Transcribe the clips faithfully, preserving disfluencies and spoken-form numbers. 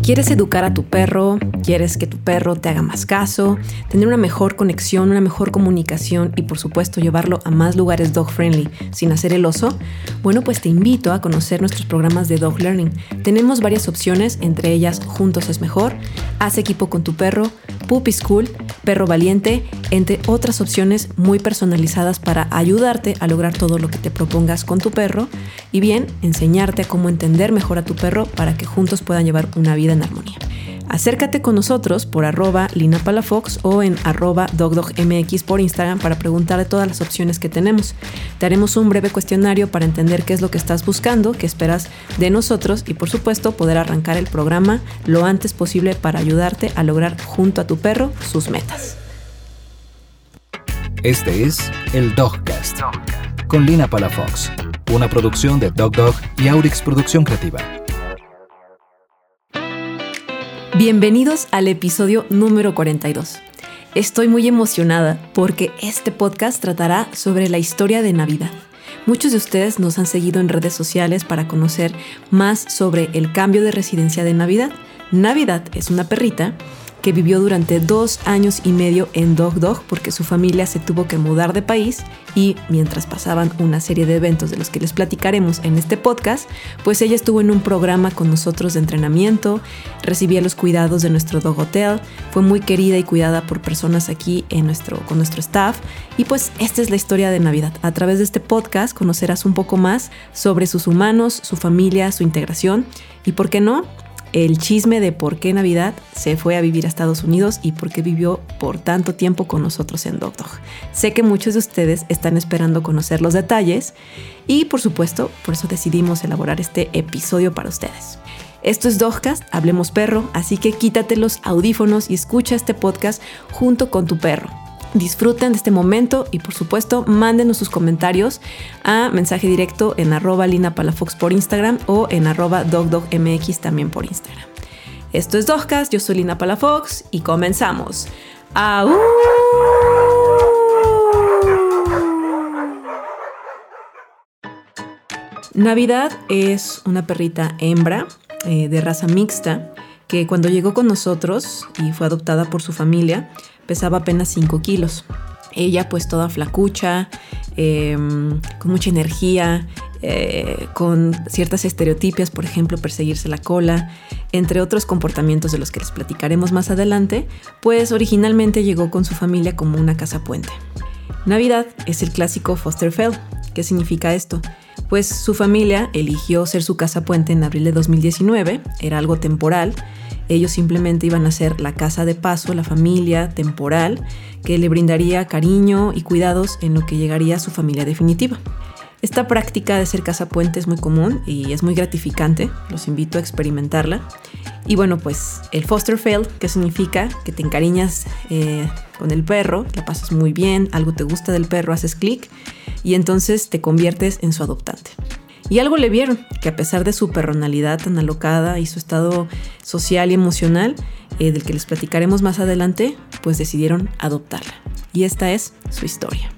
¿Quieres educar a tu perro? ¿Quieres que tu perro te haga más caso? ¿Tener una mejor conexión, una mejor comunicación y por supuesto llevarlo a más lugares dog friendly sin hacer el oso? Bueno, pues te invito a conocer nuestros programas de Dog Learning. Tenemos varias opciones, entre ellas Juntos es Mejor, Haz equipo con tu perro, Puppy School, Perro Valiente, entre otras opciones muy personalizadas para ayudarte a lograr todo lo que te propongas con tu perro y bien, enseñarte a cómo entender mejor a tu perro para que juntos puedan llevar una vida en armonía. Acércate con nosotros por arroba linapalafox o en arroba dogdogmx por Instagram para preguntar de todas las opciones que tenemos. Te haremos un breve cuestionario para entender qué es lo que estás buscando, qué esperas de nosotros y por supuesto poder arrancar el programa lo antes posible para ayudarte a lograr junto a tu perro sus metas. Este es el Dogcast con Lina Palafox, una producción de Dog Dog y Aurix Producción Creativa. Bienvenidos al episodio número cuarenta y dos. Estoy muy emocionada porque este podcast tratará sobre la historia de Navidad. Muchos de ustedes nos han seguido en redes sociales para conocer más sobre el cambio de residencia de Navidad. Navidad es una perrita que vivió durante dos años y medio en Dog Dog porque su familia se tuvo que mudar de país y mientras pasaban una serie de eventos de los que les platicaremos en este podcast, pues ella estuvo en un programa con nosotros de entrenamiento, recibía los cuidados de nuestro Dog Hotel, fue muy querida y cuidada por personas aquí en nuestro, con nuestro staff y pues esta es la historia de Navidad. A través de este podcast conocerás un poco más sobre sus humanos, su familia, su integración y, ¿por qué no?, el chisme de por qué Navidad se fue a vivir a Estados Unidos y por qué vivió por tanto tiempo con nosotros en Dog Dog. Sé que muchos de ustedes están esperando conocer los detalles y, por supuesto, por eso decidimos elaborar este episodio para ustedes. Esto es Dogcast, Hablemos Perro, así que quítate los audífonos y escucha este podcast junto con tu perro. Disfruten de este momento y por supuesto mándenos sus comentarios a mensaje directo en arroba linapalafox por Instagram o en arroba dogdogmx también por Instagram. Esto es Dogcast, yo soy Lina Palafox y comenzamos. ¡Au! Navidad es una perrita hembra eh, de raza mixta que cuando llegó con nosotros y fue adoptada por su familia pesaba apenas cinco kilos. Ella pues toda flacucha, eh, con mucha energía, eh, con ciertas estereotipias, por ejemplo, perseguirse la cola, entre otros comportamientos de los que les platicaremos más adelante, pues originalmente llegó con su familia como una casa puente. Navidad es el clásico foster fail. ¿Qué significa esto? Pues su familia eligió ser su casa puente en abril de dos mil diecinueve, era algo temporal. Ellos simplemente iban a ser la casa de paso, la familia temporal, que le brindaría cariño y cuidados en lo que llegaría a su familia definitiva. Esta práctica de ser casa puente es muy común y es muy gratificante, los invito a experimentarla. Y bueno, pues el foster fail, que significa que te encariñas eh, con el perro, la pasas muy bien, algo te gusta del perro, haces clic y entonces te conviertes en su adoptante. Y algo le vieron, que a pesar de su personalidad tan alocada y su estado social y emocional, eh, del que les platicaremos más adelante, pues decidieron adoptarla. Y esta es su historia.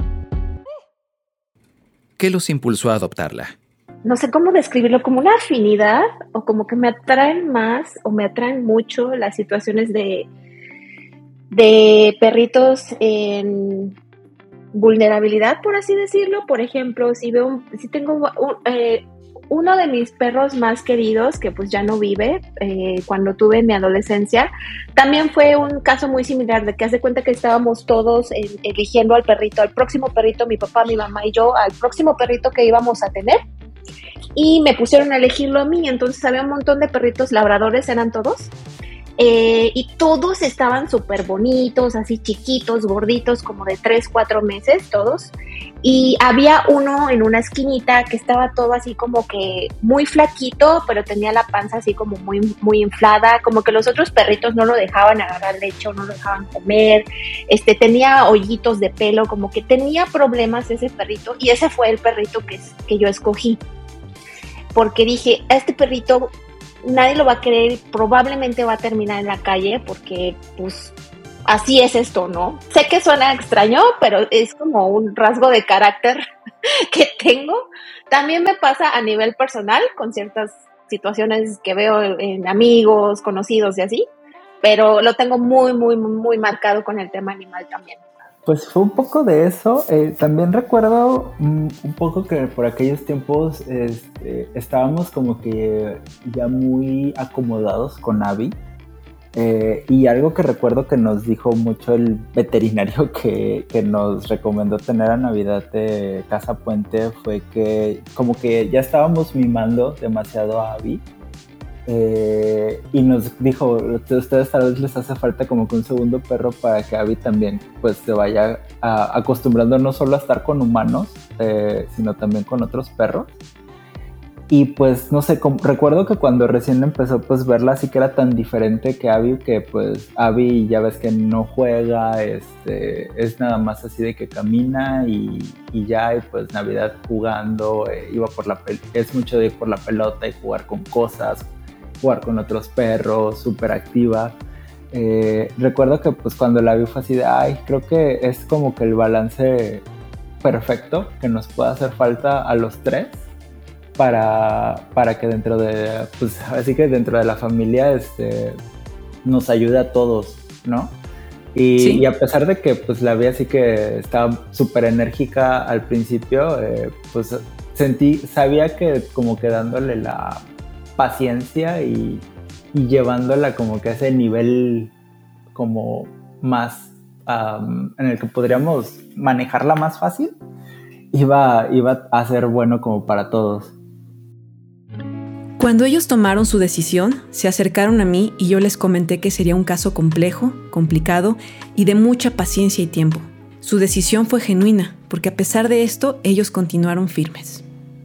¿Qué los impulsó a adoptarla? No sé cómo describirlo, como una afinidad o como que me atraen más o me atraen mucho las situaciones de, de perritos en vulnerabilidad, por así decirlo. Por ejemplo, si veo un, si tengo un, eh, uno de mis perros más queridos, que pues ya no vive, eh, cuando tuve en mi adolescencia, también fue un caso muy similar, de que haz de cuenta que estábamos todos eh, eligiendo al perrito, al próximo perrito, mi papá, mi mamá y yo, al próximo perrito que íbamos a tener, y me pusieron a elegirlo a mí. Entonces había un montón de perritos labradores, eran todos, Eh, y todos estaban súper bonitos, así chiquitos, gorditos, como de tres, cuatro meses todos, y había uno en una esquinita que estaba todo así como que muy flaquito, pero tenía la panza así como muy, muy inflada, como que los otros perritos no lo dejaban agarrar leche, no lo dejaban comer, este, tenía hoyitos de pelo, como que tenía problemas ese perrito, y ese fue el perrito que, que yo escogí, porque dije, a este perrito nadie lo va a querer, probablemente va a terminar en la calle porque pues así es esto, ¿no? Sé que suena extraño, pero es como un rasgo de carácter que tengo. También me pasa a nivel personal con ciertas situaciones que veo en amigos, conocidos y así, pero lo tengo muy, muy, muy marcado con el tema animal también. Pues fue un poco de eso. Eh, también recuerdo mm, un poco que por aquellos tiempos este, estábamos como que ya muy acomodados con Abby. Eh, y algo que recuerdo que nos dijo mucho el veterinario que, que nos recomendó tener a Navidad de Casa Puente fue que como que ya estábamos mimando demasiado a Abby. Eh, y nos dijo, a ustedes tal vez les hace falta como que un segundo perro para que Abby también pues se vaya a, acostumbrando no solo a estar con humanos, eh, sino también con otros perros. Y pues no sé, como, recuerdo que cuando recién empezó pues verla así que era tan diferente que Abby, que pues Abby ya ves que no juega, este, es nada más así de que camina y, y ya, y pues Navidad jugando, eh, iba por la pel- es mucho de ir por la pelota y jugar con cosas, jugar con otros perros, súper activa. Eh, recuerdo que pues cuando la vi fue así de, ay, creo que es como que el balance perfecto que nos puede hacer falta a los tres para, para que dentro de, pues así que dentro de la familia este, nos ayude a todos, ¿no? Y, sí. y a pesar de que pues la vi así que estaba súper enérgica al principio, eh, pues sentí, sabía que como que dándole la paciencia y, y llevándola como que a ese nivel como más um, en el que podríamos manejarla más fácil, iba, iba a ser bueno como para todos. Cuando ellos tomaron su decisión, se acercaron a mí y yo les comenté que sería un caso complejo, complicado y de mucha paciencia y tiempo. Su decisión fue genuina, porque a pesar de esto, ellos continuaron firmes.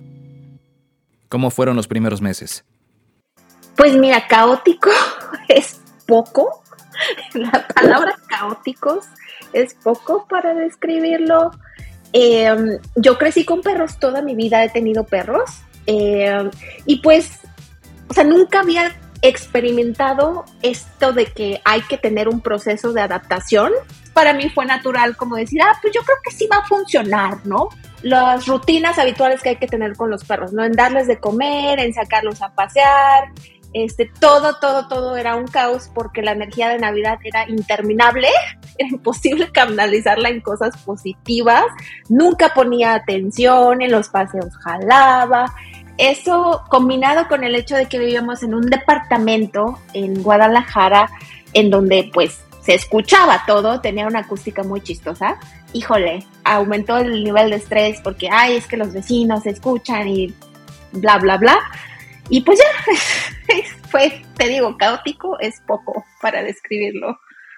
¿Cómo fueron los primeros meses? Pues mira, caótico es poco. La palabra caóticos es poco para describirlo. Eh, yo crecí con perros toda mi vida, he tenido perros. Eh, y pues, o sea, nunca había experimentado esto de que hay que tener un proceso de adaptación. Para mí fue natural como decir, ah, pues yo creo que sí va a funcionar, ¿no? Las rutinas habituales que hay que tener con los perros, ¿no? En darles de comer, en sacarlos a pasear, este, todo, todo, todo era un caos porque la energía de Navidad era interminable, era imposible canalizarla en cosas positivas, nunca ponía atención, en los paseos jalaba. Eso combinado con el hecho de que vivíamos en un departamento en Guadalajara, en donde pues se escuchaba todo, tenía una acústica muy chistosa, híjole, aumentó el nivel de estrés porque, ay, es que los vecinos se escuchan y bla, bla, bla. Y pues ya, fue, te digo, caótico es poco para describirlo.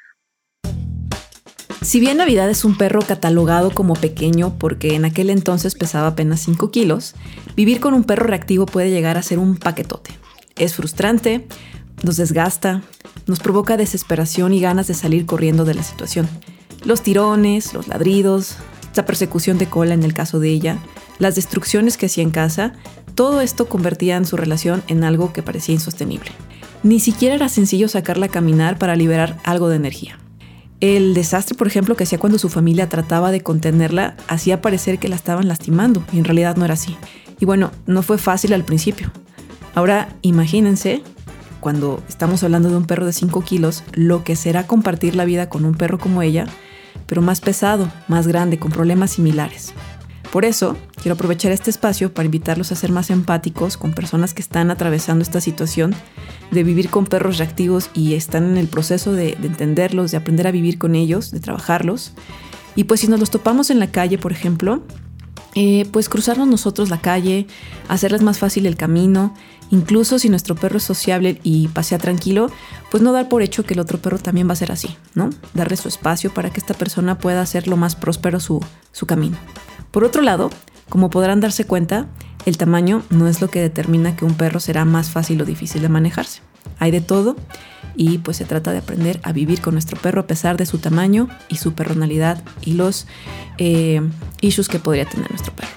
Si bien Navidad es un perro catalogado como pequeño porque en aquel entonces pesaba apenas cinco kilos, vivir con un perro reactivo puede llegar a ser un paquetote. Es frustrante, nos desgasta, nos provoca desesperación y ganas de salir corriendo de la situación. Los tirones, los ladridos, la persecución de cola en el caso de ella, las destrucciones que hacía en casa, todo esto convertía en su relación en algo que parecía insostenible. Ni siquiera era sencillo sacarla a caminar para liberar algo de energía. El desastre, por ejemplo, que hacía cuando su familia trataba de contenerla, hacía parecer que la estaban lastimando, y en realidad no era así. Y bueno, no fue fácil al principio. Ahora, imagínense, cuando estamos hablando de un perro de cinco kilos, lo que será compartir la vida con un perro como ella, pero más pesado, más grande, con problemas similares. Por eso, quiero aprovechar este espacio para invitarlos a ser más empáticos con personas que están atravesando esta situación de vivir con perros reactivos y están en el proceso de, de entenderlos, de aprender a vivir con ellos, de trabajarlos. Y pues si nos los topamos en la calle, por ejemplo, eh, pues cruzarnos nosotros la calle, hacerles más fácil el camino, incluso si nuestro perro es sociable y pasea tranquilo, pues no dar por hecho que el otro perro también va a ser así, ¿no? Darle su espacio para que esta persona pueda hacer lo más próspero su, su camino. Por otro lado, como podrán darse cuenta, el tamaño no es lo que determina que un perro será más fácil o difícil de manejarse. Hay de todo y pues se trata de aprender a vivir con nuestro perro a pesar de su tamaño y su personalidad y los eh, issues que podría tener nuestro perro.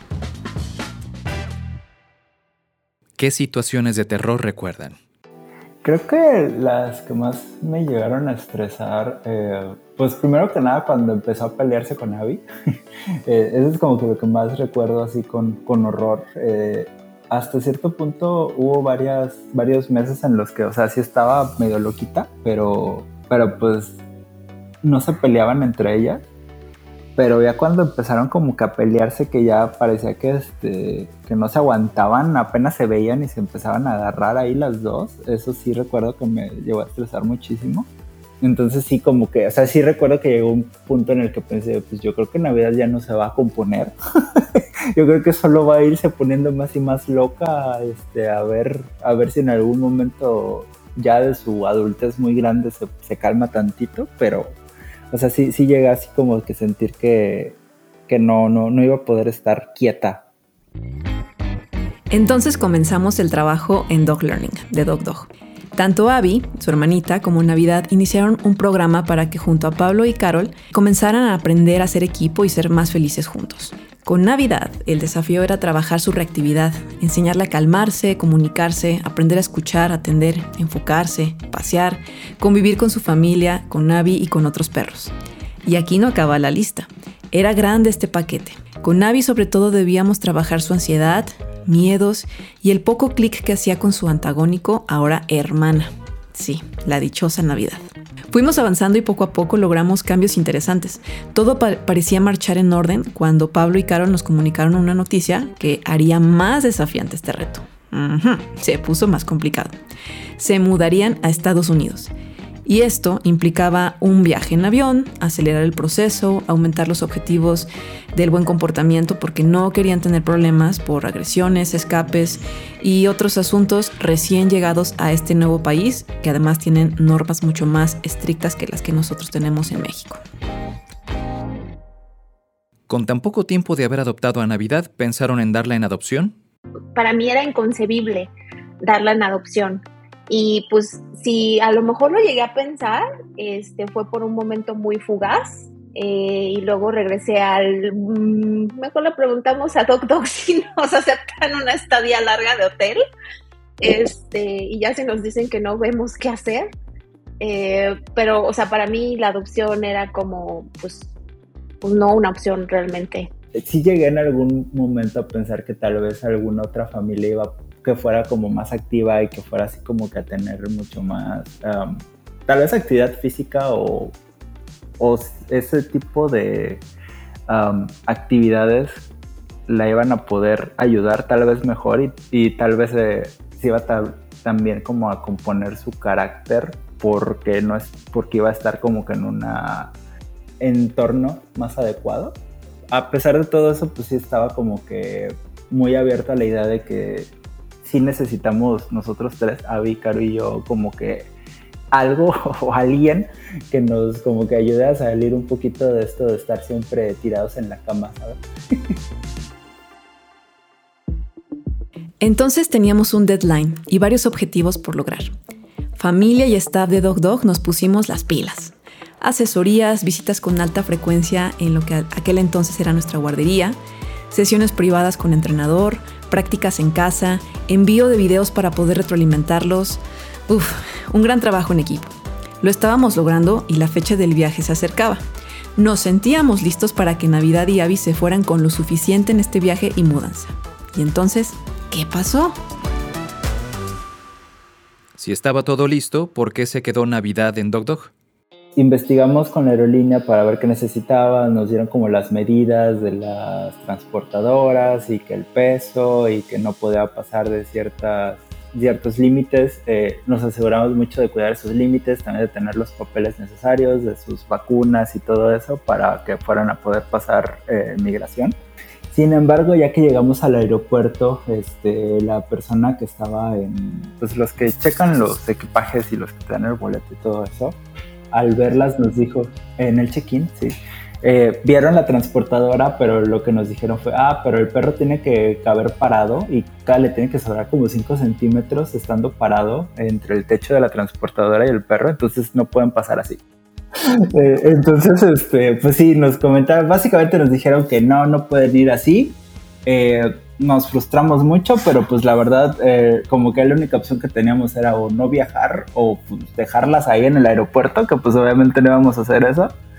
¿Qué situaciones de terror recuerdan? Creo que las que más me llegaron a estresar, eh, pues primero que nada cuando empezó a pelearse con Abby, eh, eso es como que lo que más recuerdo así con, con horror. Eh, hasta cierto punto hubo varias, varios meses en los que, o sea, sí estaba medio loquita, pero, pero pues no se peleaban entre ellas. Pero ya cuando empezaron como que a pelearse, que ya parecía que, este, que no se aguantaban, apenas se veían y se empezaban a agarrar ahí las dos. Eso sí recuerdo que me llegó a estresar muchísimo. Entonces sí como que, o sea, sí recuerdo que llegó un punto en el que pensé, pues yo creo que Navidad ya no se va a componer. Yo creo que solo va a irse poniendo más y más loca, este, a ver, a ver si en algún momento ya de su adultez muy grande se, se calma tantito, pero... O sea, sí, sí llegué así como que sentir que, que no, no, no iba a poder estar quieta. Entonces comenzamos el trabajo en Dog Learning, de Dog Dog. Tanto Abby, su hermanita, como Navidad iniciaron un programa para que junto a Pablo y Carol comenzaran a aprender a ser equipo y ser más felices juntos. Con Navidad, el desafío era trabajar su reactividad, enseñarle a calmarse, comunicarse, aprender a escuchar, atender, enfocarse, pasear, convivir con su familia, con Abby y con otros perros. Y aquí no acaba la lista. Era grande este paquete. Con Abby sobre todo debíamos trabajar su ansiedad, miedos y el poco clic que hacía con su antagónico, ahora hermana. Sí, la dichosa Navidad. Fuimos avanzando y poco a poco logramos cambios interesantes. Todo pa- parecía marchar en orden cuando Pablo y Carol nos comunicaron una noticia que haría más desafiante este reto. Uh-huh. Se puso más complicado. Se mudarían a Estados Unidos. Y esto implicaba un viaje en avión, acelerar el proceso, aumentar los objetivos del buen comportamiento porque no querían tener problemas por agresiones, escapes y otros asuntos recién llegados a este nuevo país, que además tienen normas mucho más estrictas que las que nosotros tenemos en México. ¿Con tan poco tiempo de haber adoptado a Navidad, pensaron en darla en adopción? Para mí era inconcebible darla en adopción. Y pues si a lo mejor lo llegué a pensar, este, fue por un momento muy fugaz eh, y luego regresé al... Mmm, mejor le preguntamos a Dog Dog si nos aceptan una estadía larga de hotel este, y ya si nos dicen que no, vemos qué hacer. Eh, pero, o sea, para mí la adopción era como, pues, pues no una opción realmente. Sí llegué en algún momento a pensar que tal vez alguna otra familia iba que fuera como más activa y que fuera así como que a tener mucho más, um, tal vez actividad física o, o ese tipo de um, actividades la iban a poder ayudar tal vez mejor y, y tal vez eh, se iba ta- también como a componer su carácter porque, no es, porque iba a estar como que en un entorno más adecuado. A pesar de todo eso, pues sí estaba como que muy abierto a la idea de que sí necesitamos nosotros tres, Abby, Caro y yo, como que algo o alguien que nos como que ayude a salir un poquito de esto de estar siempre tirados en la cama, ¿sabes? Entonces teníamos un deadline y varios objetivos por lograr. Familia y staff de Dog Dog nos pusimos las pilas. Asesorías, visitas con alta frecuencia en lo que aquel entonces era nuestra guardería, sesiones privadas con entrenador, prácticas en casa, envío de videos para poder retroalimentarlos. Uf, un gran trabajo en equipo. Lo estábamos logrando y la fecha del viaje se acercaba. Nos sentíamos listos para que Navidad y Abby se fueran con lo suficiente en este viaje y mudanza. Y entonces, ¿qué pasó? Si estaba todo listo, ¿por qué se quedó Navidad en Dog Dog? Investigamos con la aerolínea para ver qué necesitaban, nos dieron como las medidas de las transportadoras y que el peso y que no podía pasar de ciertas, ciertos límites. Eh, nos aseguramos mucho de cuidar esos límites, también de tener los papeles necesarios, de sus vacunas y todo eso para que fueran a poder pasar eh, migración. Sin embargo, ya que llegamos al aeropuerto, este, la persona que estaba en, pues los que checan los equipajes y los que te dan el boleto y todo eso, al verlas nos dijo, en el check-in, sí, eh, vieron la transportadora, pero lo que nos dijeron fue, ah, pero el perro tiene que caber parado y cada le tiene que sobrar como cinco centímetros estando parado entre el techo de la transportadora y el perro, entonces no pueden pasar así. eh, entonces, este, pues sí, nos comentaron, básicamente nos dijeron que no, no pueden ir así. Eh, nos frustramos mucho, pero pues la verdad, eh, como que la única opción que teníamos era o no viajar o pues, dejarlas ahí en el aeropuerto, que pues obviamente no íbamos a hacer eso.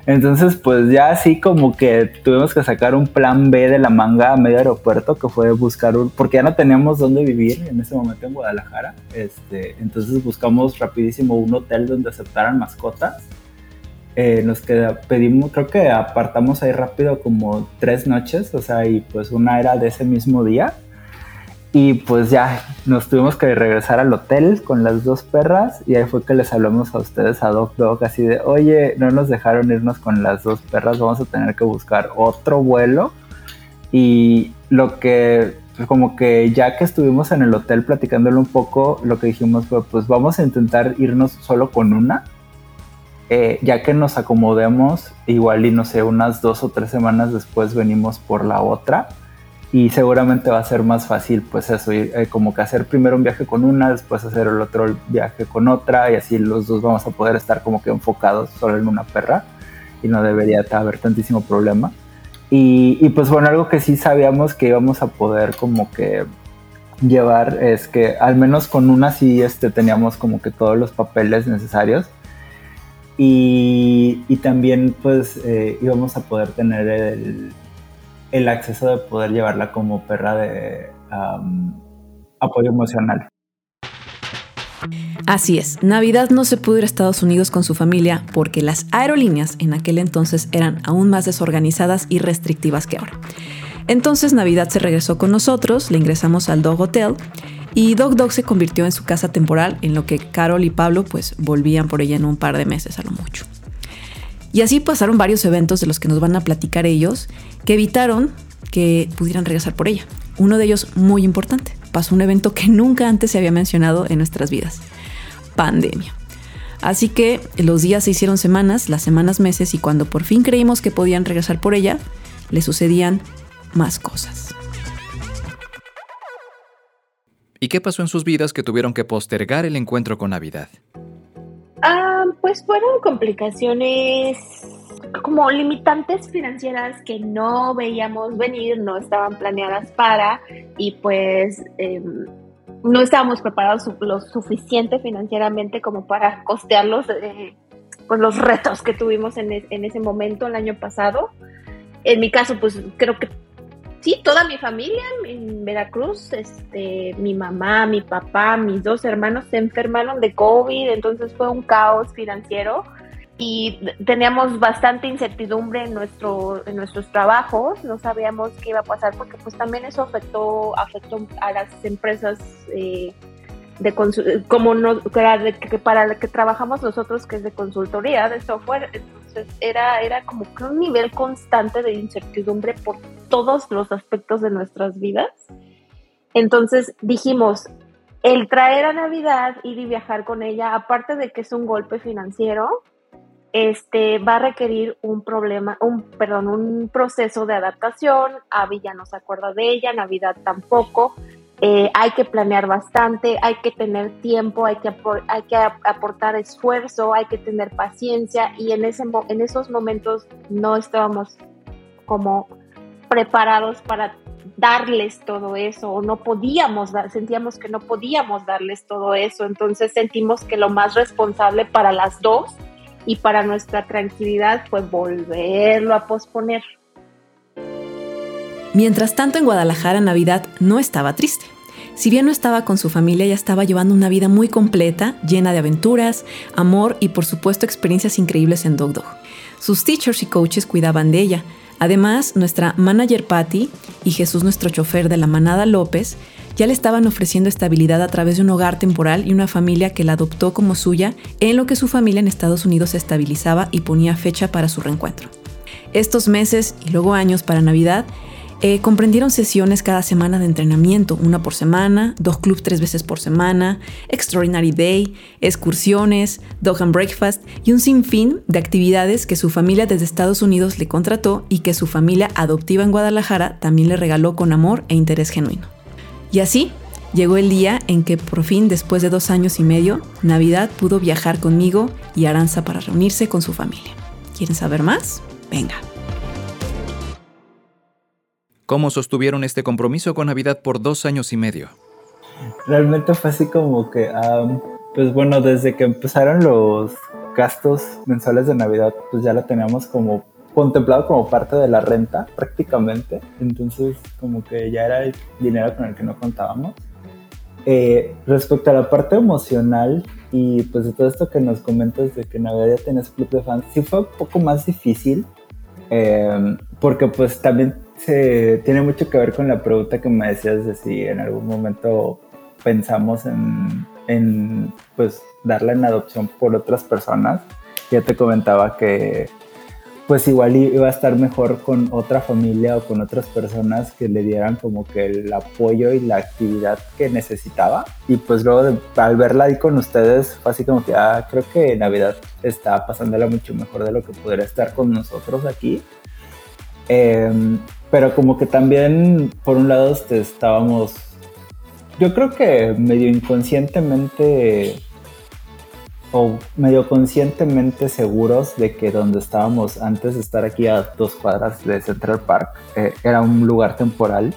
Entonces, pues ya así como que tuvimos que sacar un plan B de la manga a medio aeropuerto, que fue buscar un... porque ya no teníamos dónde vivir en ese momento en Guadalajara. Este, entonces buscamos rapidísimo un hotel donde aceptaran mascotas. Eh, nos queda, pedimos, creo que apartamos ahí rápido como tres noches, o sea, y pues una era de ese mismo día. Y pues ya nos tuvimos que regresar al hotel con las dos perras y ahí fue que les hablamos a ustedes, a Dog Dog, así de, oye, no nos dejaron irnos con las dos perras, vamos a tener que buscar otro vuelo. Y lo que, como que ya que estuvimos en el hotel platicándolo un poco, lo que dijimos fue, pues vamos a intentar irnos solo con una, eh, ya que nos acomodemos, igual y no sé, unas dos o tres semanas después venimos por la otra. Y seguramente va a ser más fácil, pues eso, ir, eh, como que hacer primero un viaje con una, después hacer el otro viaje con otra, y así los dos vamos a poder estar como que enfocados solo en una perra, y no debería haber tantísimo problema. Y, y pues bueno, algo que sí sabíamos que íbamos a poder como que llevar es que al menos con una sí este, teníamos como que todos los papeles necesarios. Y, y también pues eh, íbamos a poder tener el... el acceso de poder llevarla como perra de um, apoyo emocional. Así es, Navidad no se pudo ir a Estados Unidos con su familia porque las aerolíneas en aquel entonces eran aún más desorganizadas y restrictivas que ahora. Entonces Navidad se regresó con nosotros, le ingresamos al Dog Hotel y Dog Dog se convirtió en su casa temporal, en lo que Carol y Pablo pues volvían por ella en un par de meses a lo mucho. Y así pasaron varios eventos de los que nos van a platicar ellos, que evitaron que pudieran regresar por ella. Uno de ellos muy importante. Pasó un evento que nunca antes se había mencionado en nuestras vidas. Pandemia. Así que los días se hicieron semanas, las semanas meses, y cuando por fin creímos que podían regresar por ella, le sucedían más cosas. ¿Y qué pasó en sus vidas que tuvieron que postergar el encuentro con Navidad? Ah, pues fueron complicaciones como limitantes financieras que no veíamos venir, no estaban planeadas para, y pues eh, no estábamos preparados lo suficiente financieramente como para costearlos, eh, pues los retos que tuvimos en, es, en ese momento el año pasado. En mi caso, pues creo que sí, toda mi familia en Veracruz, este, mi mamá, mi papá, mis dos hermanos se enfermaron de COVID, entonces fue un caos financiero y teníamos bastante incertidumbre en, nuestro, en nuestros trabajos, no sabíamos qué iba a pasar porque pues también eso afectó, afectó a las empresas eh, de consul- como no, de que para la que trabajamos nosotros, que es de consultoría de software. Entonces era, era como que un nivel constante de incertidumbre por todos los aspectos de nuestras vidas. Entonces dijimos, el traer a Navidad, ir y viajar con ella, aparte de que es un golpe financiero, este va a requerir un problema, un perdón, un proceso de adaptación. Abby ya no se acuerda de ella, Navidad tampoco. Eh, hay que planear bastante, hay que tener tiempo, hay que, apor- hay que aportar esfuerzo, hay que tener paciencia, y en, ese mo- en esos momentos no estábamos como preparados para darles todo eso, o no podíamos dar, sentíamos que no podíamos darles todo eso. Entonces sentimos que lo más responsable para las dos y para nuestra tranquilidad fue volverlo a posponer. Mientras tanto, en Guadalajara, Navidad no estaba triste. Si bien no estaba con su familia, ella estaba llevando una vida muy completa, llena de aventuras, amor y por supuesto experiencias increíbles en Dog Dog. Sus teachers y coaches cuidaban de ella. Además, nuestra manager Patty y Jesús, nuestro chofer de la manada López, ya le estaban ofreciendo estabilidad a través de un hogar temporal y una familia que la adoptó como suya, en lo que su familia en Estados Unidos se estabilizaba y ponía fecha para su reencuentro. Estos meses y luego años para Navidad Eh, comprendieron sesiones cada semana de entrenamiento, una por semana, Dog Club tres veces por semana, Extraordinary Day, excursiones, Dog and Breakfast y un sinfín de actividades que su familia desde Estados Unidos le contrató y que su familia adoptiva en Guadalajara también le regaló con amor e interés genuino. Y así llegó el día en que por fin, después de dos años y medio, Navidad pudo viajar conmigo y Aranza para reunirse con su familia. ¿Quieren saber más? Venga. ¿Cómo sostuvieron este compromiso con Navidad por dos años y medio? Realmente fue así como que, um, pues bueno, desde que empezaron los, gastos mensuales de Navidad pues ya lo teníamos como contemplado como parte de la renta prácticamente, entonces como que ya era el dinero con el que no contábamos. Eh, respecto a la parte emocional y pues de todo esto que nos comentas de que Navidad ya tenés club de fans, sí fue un poco más difícil, eh, porque pues también se tiene mucho que ver con la pregunta que me decías de si en algún momento pensamos en, en pues darla en adopción por otras personas. Ya te comentaba que pues igual iba a estar mejor con otra familia o con otras personas que le dieran como que el apoyo y la actividad que necesitaba. Y pues luego de, al verla ahí con ustedes fue así como que ah, creo que Navidad está pasándola mucho mejor de lo que podría estar con nosotros aquí. Eh, pero como que también por un lado este, estábamos, yo creo que medio inconscientemente o medio conscientemente seguros de que donde estábamos antes de estar aquí a dos cuadras de Central Park eh, era un lugar temporal,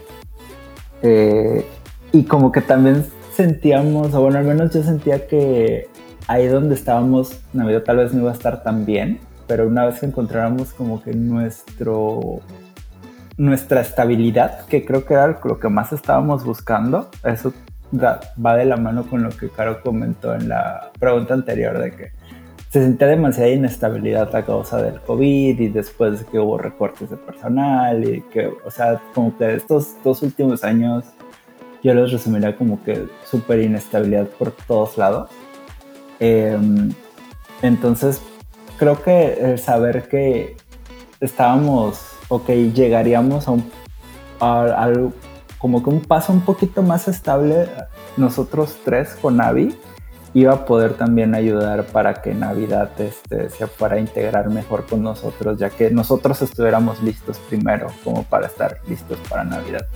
eh, y como que también sentíamos, o bueno, al menos yo sentía que ahí donde estábamos Navidad tal vez no iba a estar tan bien, pero una vez que encontráramos como que nuestro nuestra estabilidad, que creo que era lo que más estábamos buscando, eso va de la mano con lo que Caro comentó en la pregunta anterior de que se sentía demasiada inestabilidad a causa del COVID y después de que hubo recortes de personal y que, o sea, como que estos dos últimos años yo los resumiría como que súper inestabilidad por todos lados. Eh, entonces creo que el saber que estábamos, ok, llegaríamos a un a, a, como que un paso un poquito más estable nosotros tres con Abby iba a poder también ayudar para que Navidad este, se fuera a integrar mejor con nosotros, ya que nosotros estuviéramos listos primero como para estar listos para Navidad.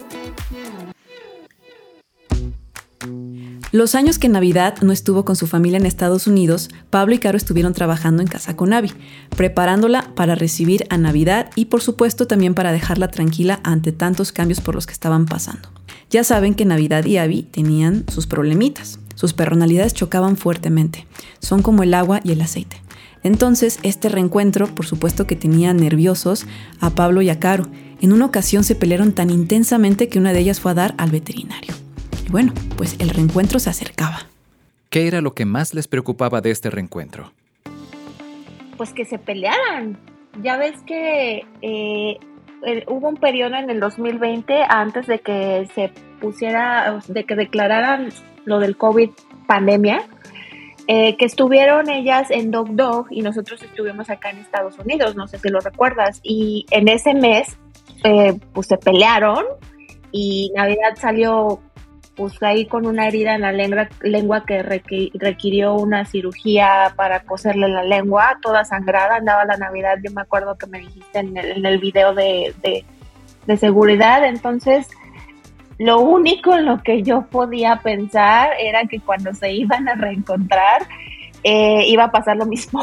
Los años que Navidad no estuvo con su familia en Estados Unidos, Pablo y Caro estuvieron trabajando en casa con Abby, preparándola para recibir a Navidad y por supuesto también para dejarla tranquila ante tantos cambios por los que estaban pasando. Ya saben que Navidad y Abby tenían sus problemitas, sus personalidades chocaban fuertemente, son como el agua y el aceite. Entonces este reencuentro por supuesto que tenía nerviosos a Pablo y a Caro. En una ocasión se pelearon tan intensamente que una de ellas fue a dar al veterinario. Y bueno, pues el reencuentro se acercaba. ¿Qué era lo que más les preocupaba de este reencuentro? Pues que se pelearan. Ya ves que eh, eh, hubo un periodo en el dos mil veinte antes de que se pusiera, de que declararan lo del COVID pandemia, eh, que estuvieron ellas en Dog Dog y nosotros estuvimos acá en Estados Unidos, no sé si lo recuerdas, y en ese mes eh, pues se pelearon y Navidad salió pues ahí con una herida en la lengua, lengua que requ- requirió una cirugía para coserle la lengua, toda sangrada, andaba la Navidad, yo me acuerdo que me dijiste en el, en el video de, de, de seguridad. Entonces lo único en lo que yo podía pensar era que cuando se iban a reencontrar eh, iba a pasar lo mismo.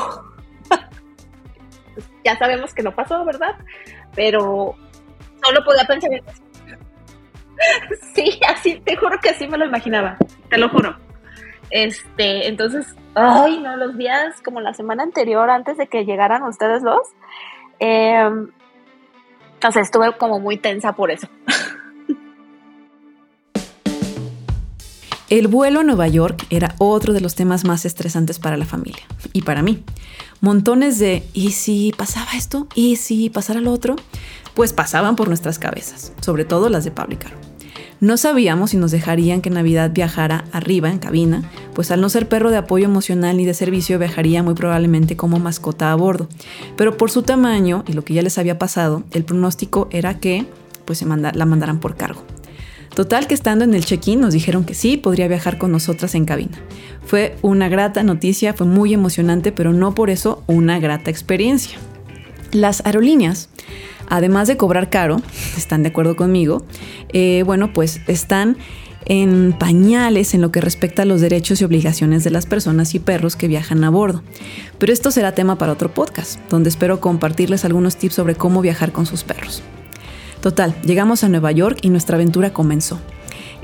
Ya sabemos que no pasó, ¿verdad? Pero solo podía pensar en eso. Sí, así, te juro que así me lo imaginaba, te lo juro. Este, entonces, ay, no, los días como la semana anterior, antes de que llegaran ustedes dos, eh, o sea, estuve como muy tensa por eso. El vuelo a Nueva York era otro de los temas más estresantes para la familia y para mí. Montones de ¿y si pasaba esto? ¿Y si pasara lo otro? Pues pasaban por nuestras cabezas, sobre todo las de Pablo y Caro. No sabíamos si nos dejarían que Navidad viajara arriba en cabina, pues al no ser perro de apoyo emocional ni de servicio viajaría muy probablemente como mascota a bordo. Pero por su tamaño y lo que ya les había pasado, el pronóstico era que pues, se manda- la mandaran por cargo. Total que estando en el check-in nos dijeron que sí, podría viajar con nosotras en cabina. Fue una grata noticia, fue muy emocionante, pero no por eso una grata experiencia. Las aerolíneas, además de cobrar caro, están de acuerdo conmigo, eh, bueno, pues están en pañales en lo que respecta a los derechos y obligaciones de las personas y perros que viajan a bordo. Pero esto será tema para otro podcast, donde espero compartirles algunos tips sobre cómo viajar con sus perros. Total, llegamos a Nueva York y nuestra aventura comenzó.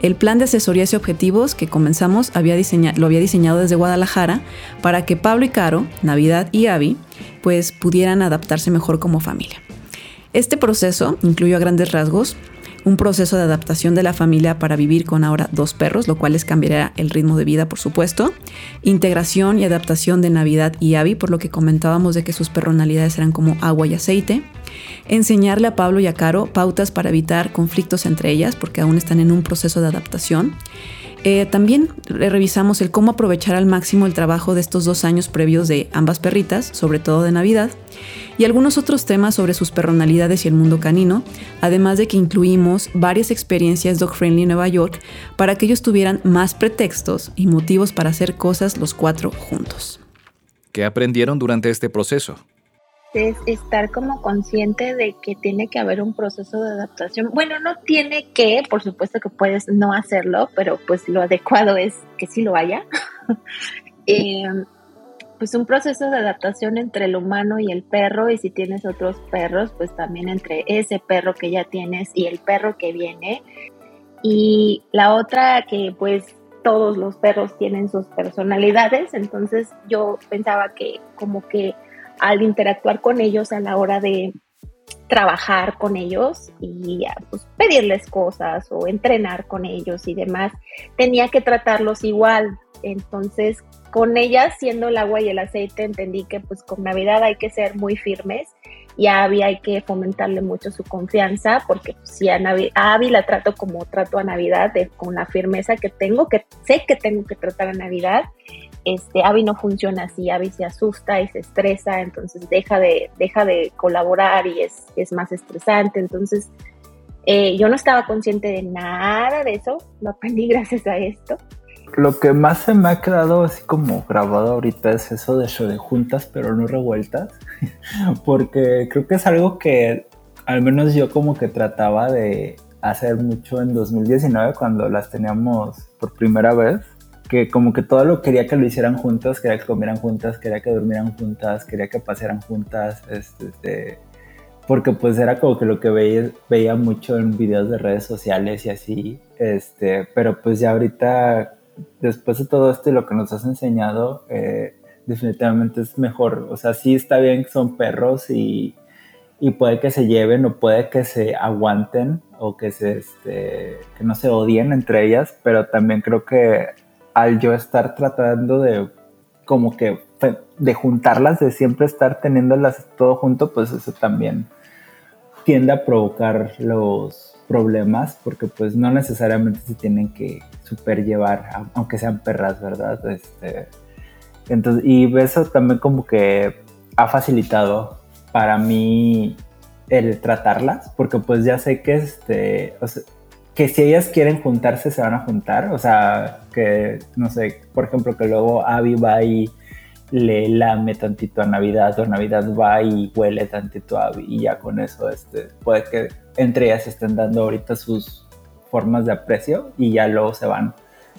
El plan de asesorías y objetivos que comenzamos había diseña- lo había diseñado desde Guadalajara para que Pablo y Caro, Navidad y Abby, pues pudieran adaptarse mejor como familia. Este proceso incluyó a grandes rasgos un proceso de adaptación de la familia para vivir con ahora dos perros, lo cual les cambiará el ritmo de vida, por supuesto. Integración y adaptación de Navidad y Abby, por lo que comentábamos de que sus personalidades eran como agua y aceite. Enseñarle a Pablo y a Caro pautas para evitar conflictos entre ellas, porque aún están en un proceso de adaptación. Eh, también revisamos el cómo aprovechar al máximo el trabajo de estos dos años previos de ambas perritas, sobre todo de Navidad, y algunos otros temas sobre sus personalidades y el mundo canino, además de que incluimos varias experiencias dog friendly en Nueva York para que ellos tuvieran más pretextos y motivos para hacer cosas los cuatro juntos. ¿Qué aprendieron durante este proceso? Es estar como consciente de que tiene que haber un proceso de adaptación. Bueno, no tiene que, por supuesto que puedes no hacerlo, pero pues lo adecuado es que sí lo haya. eh, pues un proceso de adaptación entre el humano y el perro, y si tienes otros perros, pues también entre ese perro que ya tienes y el perro que viene. Y la otra que pues todos los perros tienen sus personalidades, entonces yo pensaba que como que al interactuar con ellos a la hora de trabajar con ellos y pues, pedirles cosas o entrenar con ellos y demás, tenía que tratarlos igual. Entonces, con ellas siendo el agua y el aceite, entendí que pues con Navidad hay que ser muy firmes y a Abby hay que fomentarle mucho su confianza, porque pues, si a, Navi- a Abby la trato como trato a Navidad, de, con la firmeza que tengo, que sé que tengo que tratar a Navidad. Este, Abby no funciona así, Abby se asusta y se estresa, entonces deja de, deja de colaborar y es, es más estresante. Entonces eh, yo no estaba consciente de nada de eso, lo aprendí gracias a esto. Lo que más se me ha quedado así como grabado ahorita es eso de show de juntas pero no revueltas, porque creo que es algo que al menos yo como que trataba de hacer mucho en dos mil diecinueve cuando las teníamos por primera vez, que como que todo lo quería que lo hicieran juntas, quería que comieran juntas, quería que durmieran juntas, quería que pasearan juntas, este, este, porque pues era como que lo que veía, veía mucho en videos de redes sociales y así, este, pero pues ya ahorita, después de todo esto y lo que nos has enseñado, eh, definitivamente es mejor. O sea, sí está bien que son perros y, y puede que se lleven o puede que se aguanten o que, se, este, que no se odien entre ellas, pero también creo que al yo estar tratando de como que de juntarlas, de siempre estar teniéndolas todo junto, pues eso también tiende a provocar los problemas, porque pues no necesariamente se tienen que super llevar, aunque sean perras, ¿verdad? Este, entonces, y eso también como que ha facilitado para mí el tratarlas, porque pues ya sé que este, o sea, que si ellas quieren juntarse se van a juntar, o sea, que no sé, por ejemplo, que luego Abby va y le lame tantito a Navidad, o Navidad va y huele tantito a Abby, y ya con eso este, puede que entre ellas estén dando ahorita sus formas de aprecio y ya luego se van.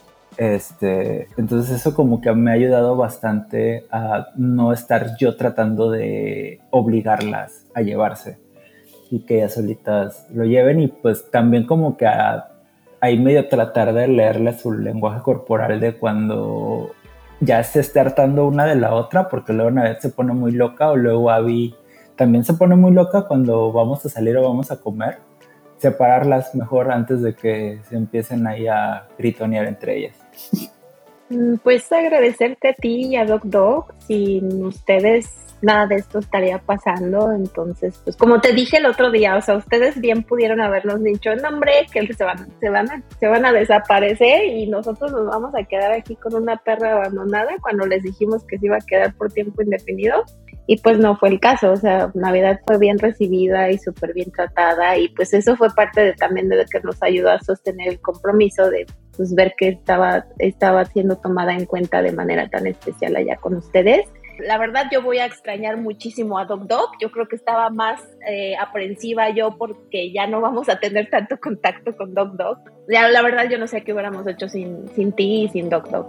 Este, entonces eso como que me ha ayudado bastante a no estar yo tratando de obligarlas a llevarse y que ellas solitas lo lleven, y pues también como que a, ahí medio tratar de leerle su lenguaje corporal de cuando ya se esté hartando una de la otra, porque luego Navidad se pone muy loca, o luego Abby también se pone muy loca cuando vamos a salir o vamos a comer. Separarlas mejor antes de que se empiecen ahí a gritonear entre ellas. Pues agradecerte a ti y a Doc Dog. Sin ustedes nada de esto estaría pasando. Entonces, pues como te dije el otro día, o sea, ustedes bien pudieron habernos dicho, no hombre, que se van, se van a, se van a desaparecer y nosotros nos vamos a quedar aquí con una perra abandonada, cuando les dijimos que se iba a quedar por tiempo indefinido. Y pues no fue el caso, o sea, Navidad fue bien recibida y súper bien tratada, y pues eso fue parte de, también de lo que nos ayudó a sostener el compromiso de pues ver que estaba, estaba siendo tomada en cuenta de manera tan especial allá con ustedes. La verdad yo voy a extrañar muchísimo a Doc Dog. Yo creo que estaba más eh, aprensiva yo porque ya no vamos a tener tanto contacto con Doc Dog. Ya, la verdad yo no sé qué hubiéramos hecho sin, sin ti y sin Doc Dog.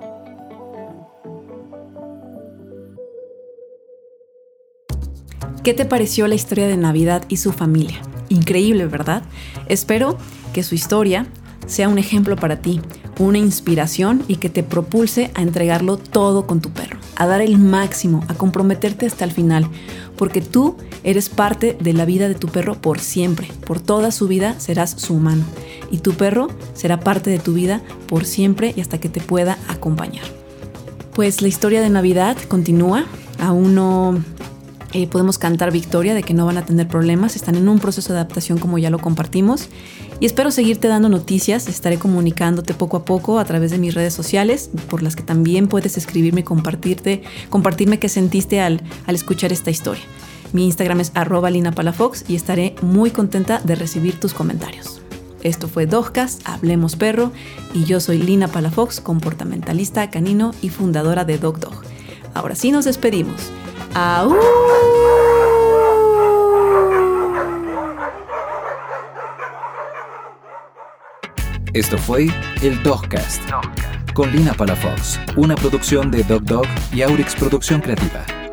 ¿Qué te pareció la historia de Navidad y su familia? Increíble, ¿verdad? Espero que su historia, sea un ejemplo para ti, una inspiración y que te propulse a entregarlo todo con tu perro, a dar el máximo, a comprometerte hasta el final, porque tú eres parte de la vida de tu perro por siempre, por toda su vida serás su humano y tu perro será parte de tu vida por siempre y hasta que te pueda acompañar. Pues la historia de Navidad continúa, aún no eh, podemos cantar victoria de que no van a tener problemas, están en un proceso de adaptación como ya lo compartimos y espero seguirte dando noticias, estaré comunicándote poco a poco a través de mis redes sociales por las que también puedes escribirme y compartirte, compartirme qué sentiste al, al escuchar esta historia. Mi Instagram es arroba linapalafox y estaré muy contenta de recibir tus comentarios. Esto fue Dogcast, Hablemos Perro, y yo soy Lina Palafox, comportamentalista canino y fundadora de Dog Dog. Ahora sí nos despedimos. ¡Au! Esto fue el Dogcast con Lina Palafox, una producción de Dog Dog y Aurix Producción Creativa.